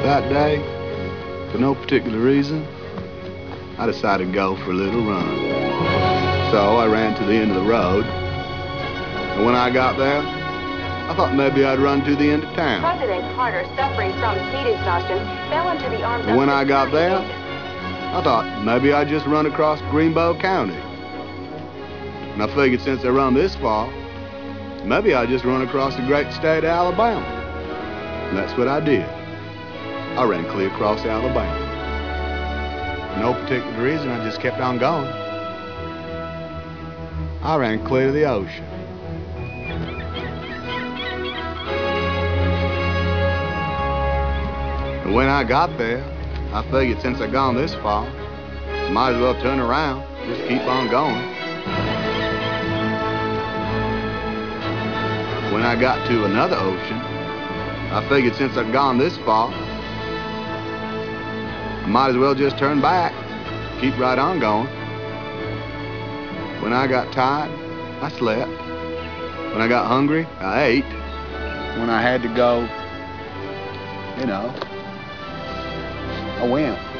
That day, for no particular reason, I decided to go for a little run. So I ran to the end of the road, and when I got there, I thought maybe I'd run to the end of town. President Carter, suffering from heat exhaustion, fell into the arms And when of I got there, agents. I thought maybe I'd just run across Greenbow County. And I figured since I run this far, maybe I'd just run across the great state of Alabama. And that's what I did. I ran clear across Alabama. For no particular reason, I just kept on going. I ran clear to the ocean. And when I got there, I figured since I'd gone this far, I might as well turn around, just keep on going. When I got to another ocean, I figured since I'd gone this far, I might as well just turn back, keep right on going. When I got tired, I slept. When I got hungry, I ate. When I had to go, I went.